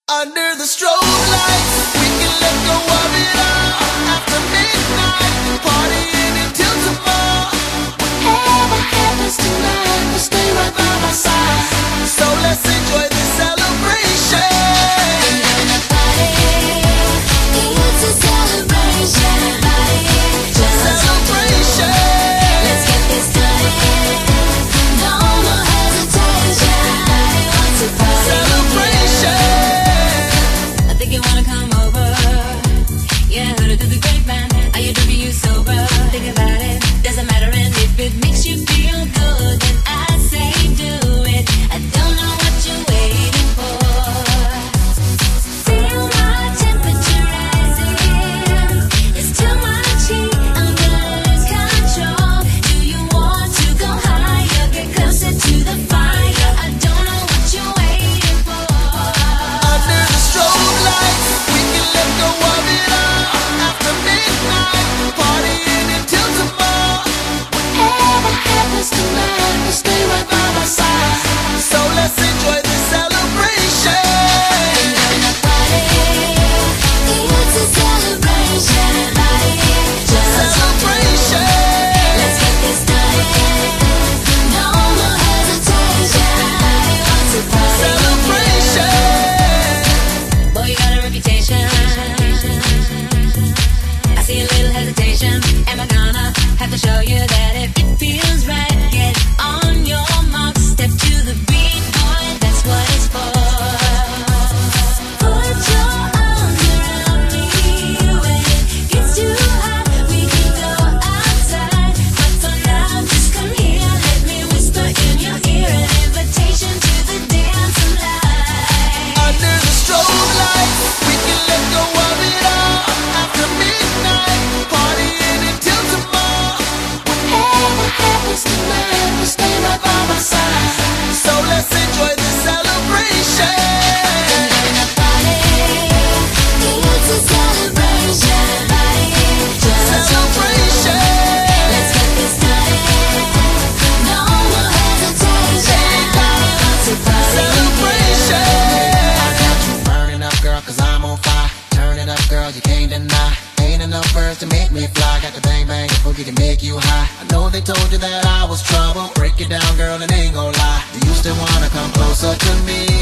Under the strobe lights, we can let go of it all. After midnight, partying until tomorrow. Whatever happens tonight, will stay right by my side. So let's enjoy this celebration. We're gonna party, it's a celebration. Celebration. Let's get this started. No more hesitation. What's a party? Celebration. I think you wanna come over. Yeah, heard it through the grapevine. Are you drunk? Are you sober? Think about it, doesn't matter. And if it makes you feel good, then I say do it. I don't know what you're waiting for. Feel my temperature rising. It's too much heat, I'm gonna lose control. Do you want to go higher? Get closer to the fire. I don't know what you're waiting for. Under the strobe lights, we can let go of it all. After midnight, partying until tomorrow. Whatever happens tonight, will stay right by my side. So let's enjoy this celebration. We're gonna party, it's a celebration. Celebration. Let's get this started. No more hesitation. What's a party? Celebration. Boy, you got a reputation. I see a little hesitation. Am I gonna have to show you that if it feels right, get on your mark, step to the beat, boy, that's what it's for. Put your arms around me. When it gets too hot, we can go outside. But for now, just come here. Let me whisper in your ear an invitation to the dance of life. Under the strobe lights, we can let go of it all. After midnight, partying until tomorrow. Whatever happens tonight, will stay right by my side. So let's enjoy this celebration. We're gonna party, it's a celebration. Celebration. Let's get this started. No more hesitation. What's a party? Celebration. I got you burning up, girl, 'cause I'm on fire. Turn it up, girl, you can't deny. Ain't enough words to make me fly. Got the bang bang, the boogie to make you high. I know they told you that I was trouble. Break it down, girl, and ain't gon' lie. Do you still wanna come closer to me?